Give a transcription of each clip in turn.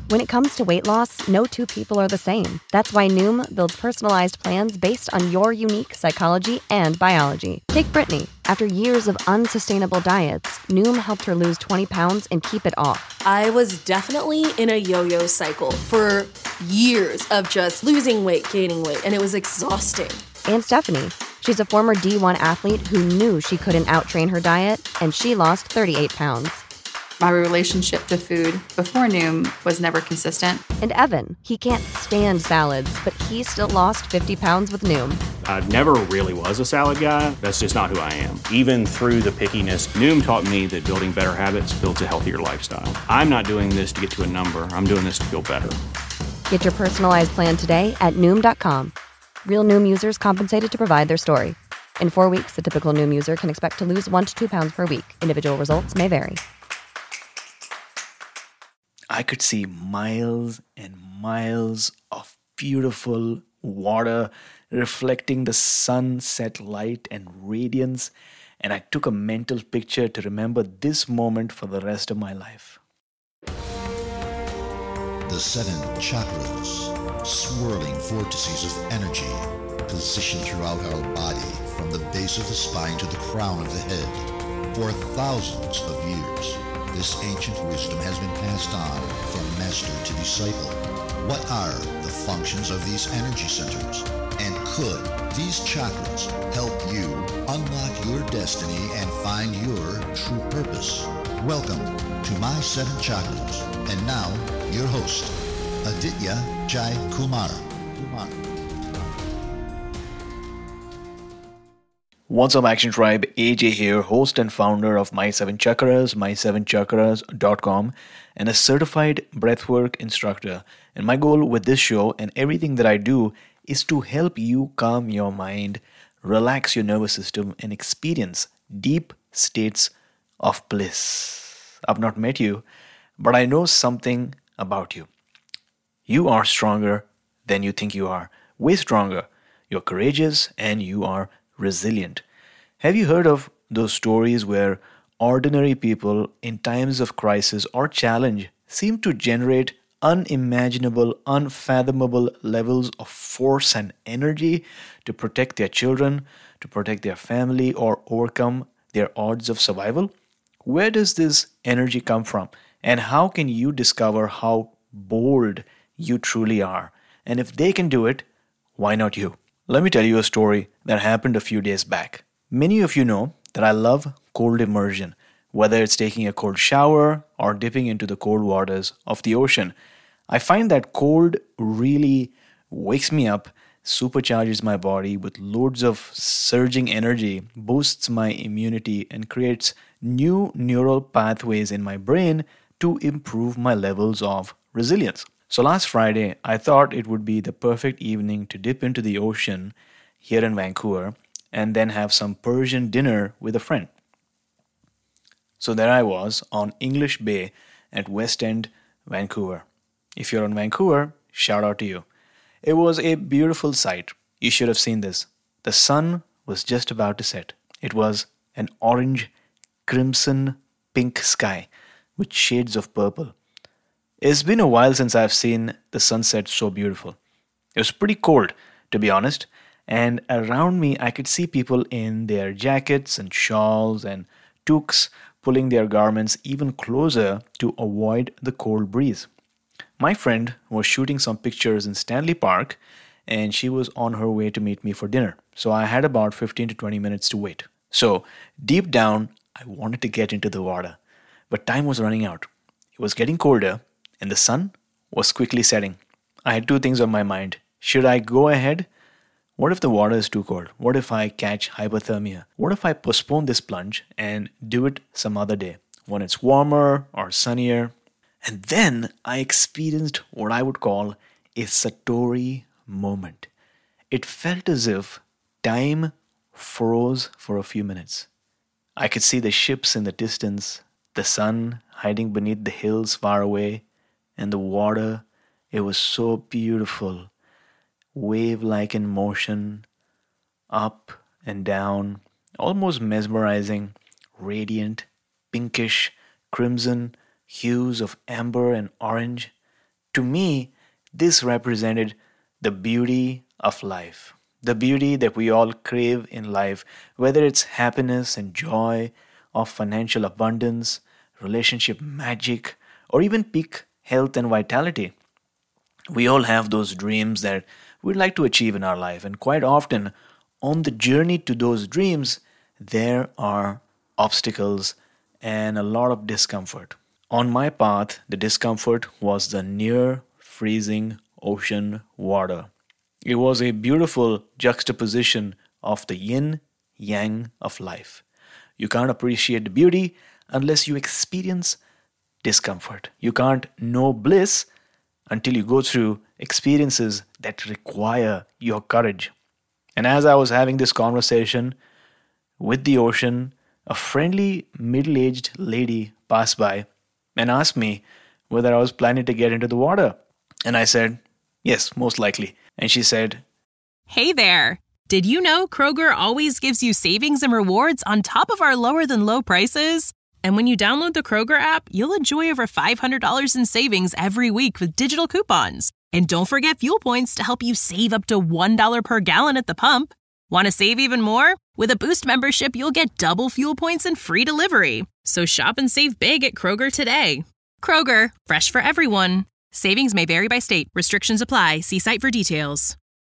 When it comes to weight loss, no two people are the same. That's why Noom builds personalized plans based on your unique psychology and biology. Take Brittany. After years of unsustainable diets, Noom helped her lose 20 pounds and keep it off. I was definitely in a yo-yo cycle for years of just losing weight, gaining weight, and it was exhausting. And Stephanie. She's a former D1 athlete who knew she couldn't outtrain her diet, and she lost 38 pounds. My relationship to food before Noom was never consistent. And Evan, he can't stand salads, but he still lost 50 pounds with Noom. I never really was a salad guy. That's just not who I am. Even through the pickiness, Noom taught me that building better habits builds a healthier lifestyle. I'm not doing this to get to a number. I'm doing this to feel better. Get your personalized plan today at Noom.com. Real Noom users compensated to provide their story. In 4 weeks, the typical Noom user can expect to lose 1 to 2 pounds per week. Individual results may vary. I could see miles and miles of beautiful water reflecting the sunset light and radiance, and I took a mental picture to remember this moment for the rest of my life. The 7 chakras, swirling vortices of energy, positioned throughout our body from the base of the spine to the crown of the head. For thousands of years, this ancient wisdom has been passed on from master to disciple. What are the functions of these energy centers? And could these chakras help you unlock your destiny and find your true purpose? Welcome to My 7 Chakras. And now, your host, Aditya Jai Kumar. What's up, Action Tribe? AJ here, host and founder of My 7 Chakras, my7chakras.com, and a certified breathwork instructor. And my goal with this show and everything that I do is to help you calm your mind, relax your nervous system, and experience deep states of bliss. I've not met you, but I know something about you. You are stronger than you think you are. Way stronger. You're courageous and you are resilient. Have you heard of those stories where ordinary people in times of crisis or challenge seem to generate unimaginable, unfathomable levels of force and energy to protect their children, to protect their family, or overcome their odds of survival? Where does this energy come from? And how can you discover how bold you truly are? And if they can do it, why not you? Let me tell you a story that happened a few days back. Many of you know that I love cold immersion, whether it's taking a cold shower or dipping into the cold waters of the ocean. I find that cold really wakes me up, supercharges my body with loads of surging energy, boosts my immunity, and creates new neural pathways in my brain to improve my levels of resilience. So last Friday, I thought it would be the perfect evening to dip into the ocean here in Vancouver and then have some Persian dinner with a friend. So there I was on English Bay at West End, Vancouver. If you're in Vancouver, shout out to you. It was a beautiful sight. You should have seen this. The sun was just about to set. It was an orange, crimson, pink sky with shades of purple. It's been a while since I've seen the sunset so beautiful. It was pretty cold, to be honest, and around me I could see people in their jackets and shawls and toques pulling their garments even closer to avoid the cold breeze. My friend was shooting some pictures in Stanley Park, and she was on her way to meet me for dinner. So I had about 15 to 20 minutes to wait. So deep down, I wanted to get into the water, but time was running out. It was getting colder, and the sun was quickly setting. I had two things on my mind. Should I go ahead? What if the water is too cold? What if I catch hypothermia? What if I postpone this plunge and do it some other day when it's warmer or sunnier? And then I experienced what I would call a Satori moment. It felt as if time froze for a few minutes. I could see the ships in the distance, the sun hiding beneath the hills far away, and the water. It was so beautiful, wave-like in motion, up and down, almost mesmerizing, radiant, pinkish, crimson hues of amber and orange. To me, this represented the beauty of life, the beauty that we all crave in life, whether it's happiness and joy, or financial abundance, relationship magic, or even peak health and vitality. We all have those dreams that we'd like to achieve in our life, and quite often, on the journey to those dreams, there are obstacles and a lot of discomfort. On my path, the discomfort was the near freezing ocean water. It was a beautiful juxtaposition of the yin yang of life. You can't appreciate the beauty unless you experience discomfort. You can't know bliss until you go through experiences that require your courage. And as I was having this conversation with the ocean, a friendly middle-aged lady passed by and asked me whether I was planning to get into the water. And I said, yes, most likely. And she said, Hey there! Did you know Kroger always gives you savings and rewards on top of our lower-than-low prices? And when you download the Kroger app, you'll enjoy over $500 in savings every week with digital coupons. And don't forget fuel points to help you save up to $1 per gallon at the pump. Want to save even more? With a Boost membership, you'll get double fuel points and free delivery. So shop and save big at Kroger today. Kroger, fresh for everyone. Savings may vary by state. Restrictions apply. See site for details.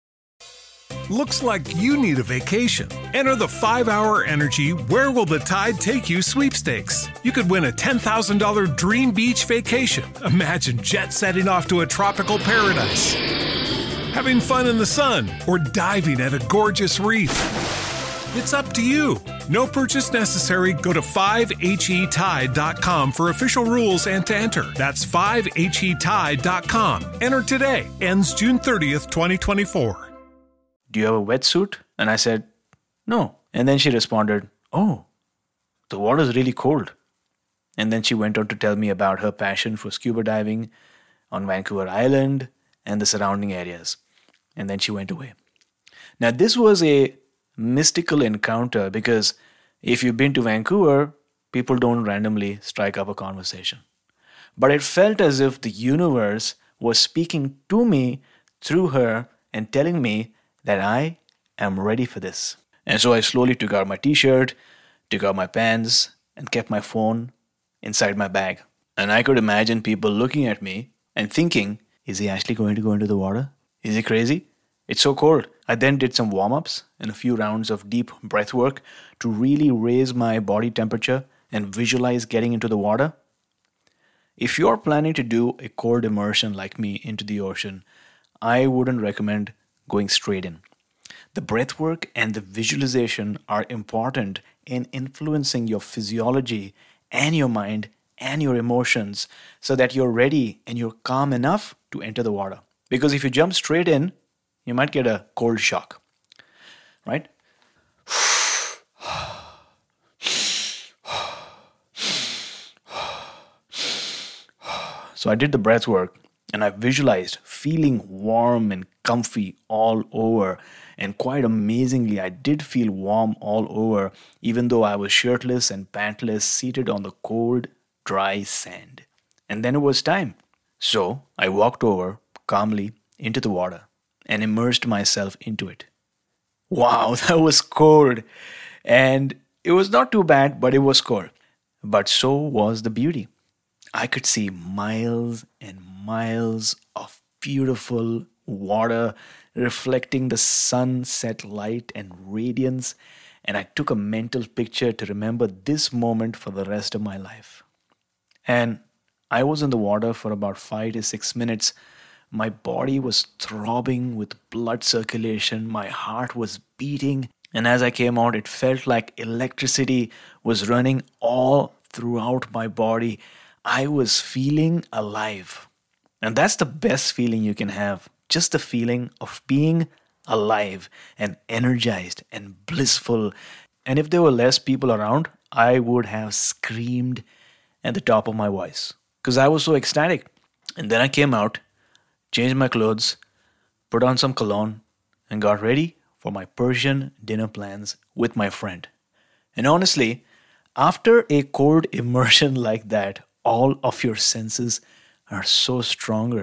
Looks like you need a vacation. Enter the 5-Hour Energy Where Will the Tide Take You sweepstakes. You could win a $10,000 dream beach vacation. Imagine jet setting off to a tropical paradise, having fun in the sun, or diving at a gorgeous reef. It's up to you. No purchase necessary. Go to 5HETide.com for official rules and to enter. That's 5HETide.com. Enter today. Ends June 30th, 2024. do you have a wetsuit? And I said, no. And then she responded, oh, the water is really cold. And then she went on to tell me about her passion for scuba diving on Vancouver Island and the surrounding areas. And then she went away. Now, this was a mystical encounter because if you've been to Vancouver, people don't randomly strike up a conversation. But it felt as if the universe was speaking to me through her and telling me that I am ready for this. And so I slowly took out my t-shirt, took out my pants, and kept my phone inside my bag. And I could imagine people looking at me and thinking, is he actually going to go into the water? Is he crazy? It's so cold. I then did some warm-ups and a few rounds of deep breath work to really raise my body temperature and visualize getting into the water. If you're planning to do a cold immersion like me into the ocean, I wouldn't recommend going straight in. The breath work and the visualization are important in influencing your physiology and your mind and your emotions so that you're ready and you're calm enough to enter the water. Because if you jump straight in, you might get a cold shock, right? So I did the breath work and I visualized feeling warm and comfy all over. And quite amazingly, I did feel warm all over, even though I was shirtless and pantless, seated on the cold, dry sand. And then it was time. So I walked over calmly into the water and immersed myself into it. Wow, that was cold. And it was not too bad, but it was cold. But so was the beauty. I could see miles and miles of beautiful water reflecting the sunset light and radiance, and I took a mental picture to remember this moment for the rest of my life. And I was in the water for about 5 to 6 minutes. My body was throbbing with blood circulation, my heart was beating, and as I came out, it felt like electricity was running all throughout my body. I was feeling alive. And that's the best feeling you can have. Just the feeling of being alive and energized and blissful. And if there were less people around, I would have screamed at the top of my voice because I was so ecstatic. And then I came out, changed my clothes, put on some cologne, and got ready for my Persian dinner plans with my friend. And honestly, after a cold immersion like that, all of your senses are so stronger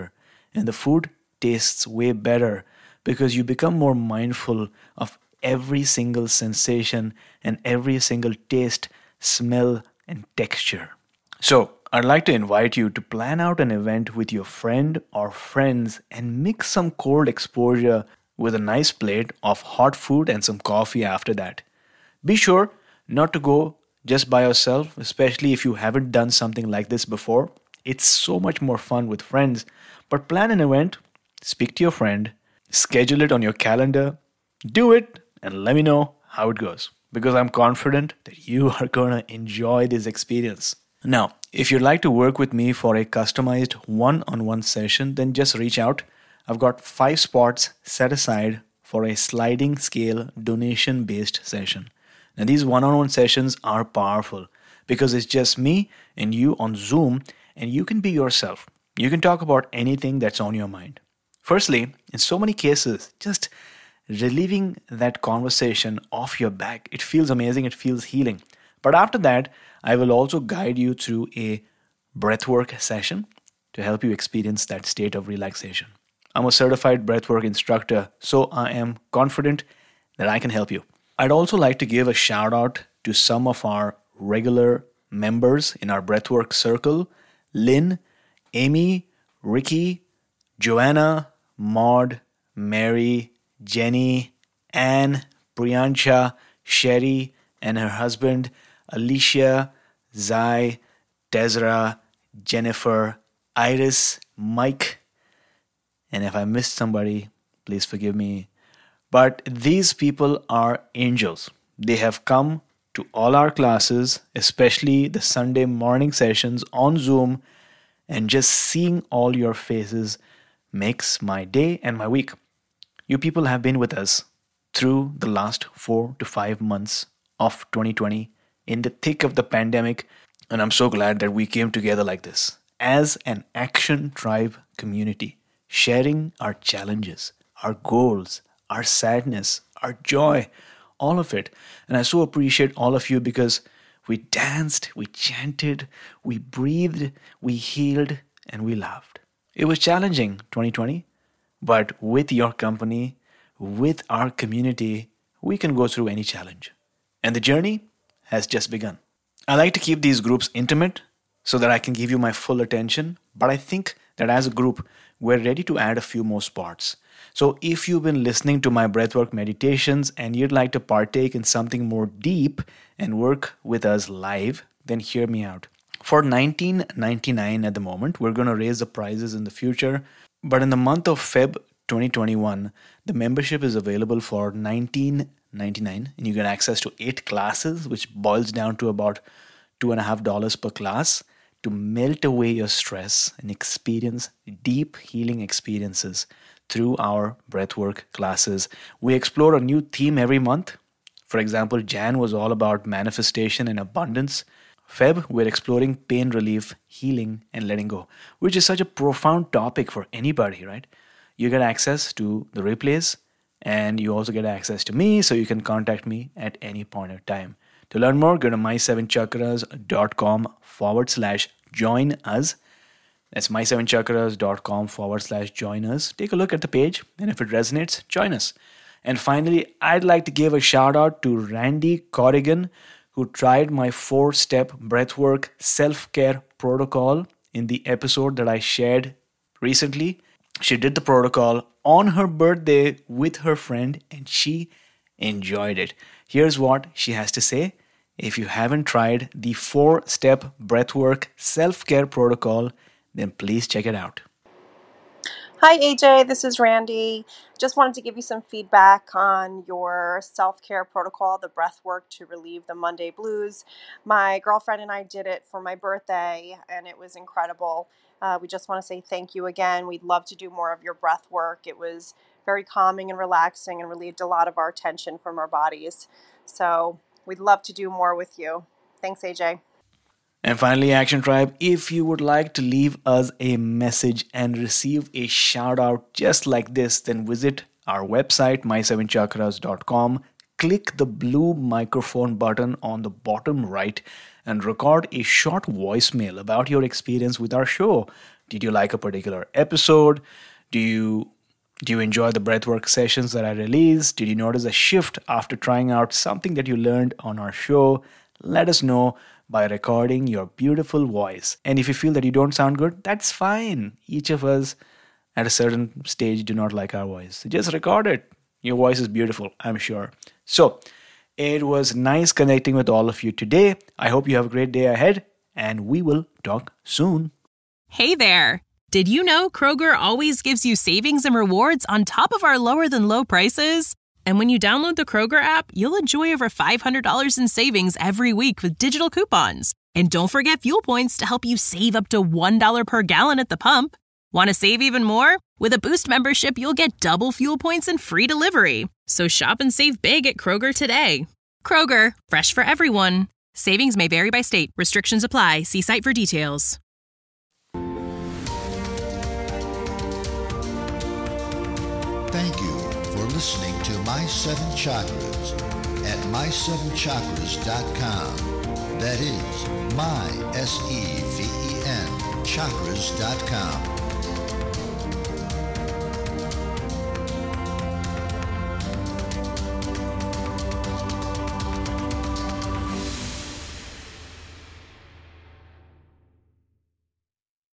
And the food tastes way better because you become more mindful of every single sensation and every single taste, smell, and texture. So, I'd like to invite you to plan out an event with your friend or friends and mix some cold exposure with a nice plate of hot food and some coffee after that. Be sure not to go just by yourself, especially if you haven't done something like this before. It's so much more fun with friends. But plan an event, speak to your friend, schedule it on your calendar, do it, and let me know how it goes. Because I'm confident that you are going to enjoy this experience. Now, if you'd like to work with me for a customized one-on-one session, then just reach out. I've got 5 spots set aside for a sliding scale donation-based session. Now, these one-on-one sessions are powerful because it's just me and you on Zoom, and you can be yourself. You can talk about anything that's on your mind. Firstly, in so many cases, just relieving that conversation off your back, it feels amazing, it feels healing. But after that, I will also guide you through a breathwork session to help you experience that state of relaxation. I'm a certified breathwork instructor, so I am confident that I can help you. I'd also like to give a shout out to some of our regular members in our breathwork circle: Lynn, Amy, Ricky, Joanna, Maud, Mary, Jenny, Anne, Priyancha, Sherry, and her husband, Alicia, Zai, Tezra, Jennifer, Iris, Mike, and if I missed somebody, please forgive me. But these people are angels. They have come to all our classes, especially the Sunday morning sessions on Zoom, and just seeing all your faces makes my day and my week. You people have been with us through the last 4 to 5 months of 2020 in the thick of the pandemic, and I'm so glad that we came together like this as an Action Tribe community, sharing our challenges, our goals, our sadness, our joy, all of it. And I so appreciate all of you because we danced, we chanted, we breathed, we healed, and we laughed. It was challenging, 2020, but with your company, with our community, we can go through any challenge. And the journey has just begun. I like to keep these groups intimate so that I can give you my full attention, but I think that as a group, we're ready to add a few more spots. So if you've been listening to my breathwork meditations and you'd like to partake in something more deep and work with us live, then hear me out. For $19.99 at the moment, we're going to raise the prices in the future. But in the month of Feb 2021, the membership is available for $19.99 and you get access to 8 classes, which boils down to about $2.50 per class to melt away your stress and experience deep healing experiences through our breathwork classes. We explore a new theme every month. For example, Jan was all about manifestation and abundance. Feb, we're exploring pain relief, healing, and letting go, which is such a profound topic for anybody, right? You get access to the replays, and you also get access to me, so you can contact me at any point of time. To learn more, go to my7chakras.com/join us. That's my7chakras.com/join us. Take a look at the page, and if it resonates, join us. And finally, I'd like to give a shout out to Randy Corrigan, who tried my 4-step breathwork self-care protocol in the episode that I shared recently. She did the protocol on her birthday with her friend, and she enjoyed it. Here's what she has to say. If you haven't tried the 4-step breathwork self-care protocol, then please check it out. Hi AJ, this is Randy. Just wanted to give you some feedback on your self-care protocol, the breath work to relieve the Monday blues. My girlfriend and I did it for my birthday and it was incredible. We just want to say thank you again. We'd love to do more of your breath work. It was very calming and relaxing and relieved a lot of our tension from our bodies. So we'd love to do more with you. Thanks AJ. And finally, Action Tribe, if you would like to leave us a message and receive a shout out just like this, then visit our website, my7chakras.com, click the blue microphone button on the bottom right, and record a short voicemail about your experience with our show. Did you like a particular episode? Do you enjoy the breathwork sessions that I release? Did you notice a shift after trying out something that you learned on our show? Let us know by recording your beautiful voice. And if you feel that you don't sound good, that's fine. Each of us at a certain stage do not like our voice. So just record it. Your voice is beautiful, I'm sure. So it was nice connecting with all of you today. I hope you have a great day ahead, and we will talk soon. Hey there! Did you know Kroger always gives you savings and rewards on top of our lower-than-low prices? And when you download the Kroger app, you'll enjoy over $500 in savings every week with digital coupons. And don't forget fuel points to help you save up to $1 per gallon at the pump. Want to save even more? With a Boost membership, you'll get double fuel points and free delivery. So shop and save big at Kroger today. Kroger, fresh for everyone. Savings may vary by state. Restrictions apply. See site for details. Thank you for listening to My 7 Chakras at my7chakras.com. That is my, S-E-V-E-N, chakras.com.